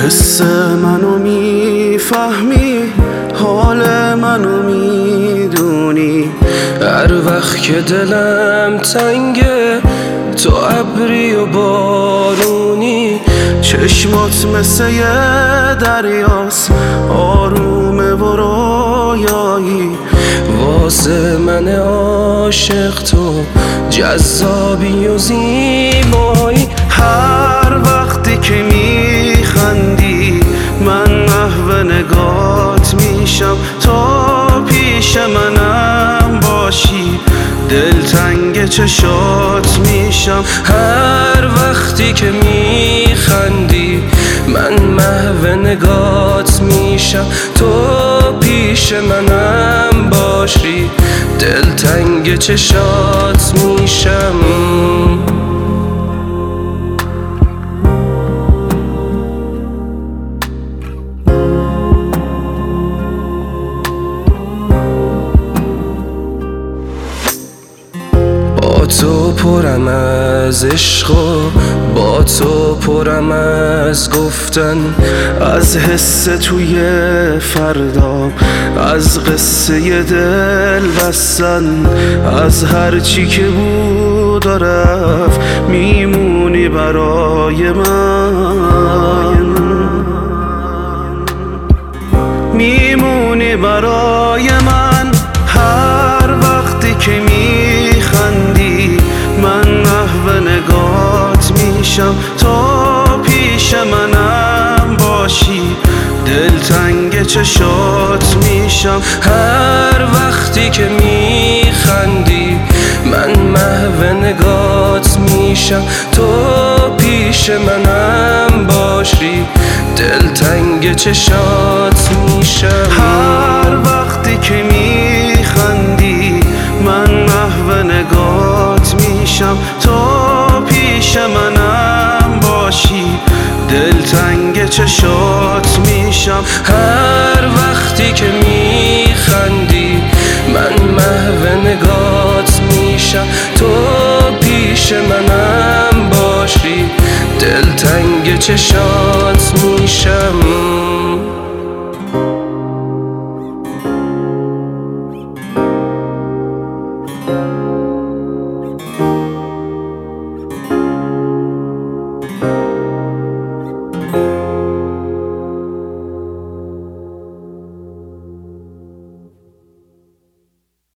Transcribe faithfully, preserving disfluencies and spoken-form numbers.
حس منو میفهمی، حال منو میدونی. هر وقت که دلم تنگه تو ابری و بارونی. چشمات مثل یه دریاست، آرومه و رویایی. واسه من عاشق تو جذابی و زیبایی. هر وقتی که میخندی من محو نگات میشم. تو پیش منم باشی دلتنگ چشات میشم. هر وقتی که میخندی من محو نگات میشم. تو پیش منم باشی دلتنگ چشات میشم. با تو پرم از عشق و با تو پرم از گفتن، از حس توی فردا، از قصه دل بستن. از هرچی که بود و رفت میمونی برای من، میمونی برای من. هر وقتی که میخندی من محو نگات میشم. تو پیش منم باشی دلتنگ چشات میشم. هر وقتی که میخندی من محو نگات میشم. تو پیش منم باشی دلتنگ چشات میشم. هر وقتی که میخندی من محو نگات میشم. تو پیش منم باشی دلتنگ چشات میشم. هر وقتی که میخندی من محو نگات میشم. تو پیش منم باشی دلتنگ چشات میشم.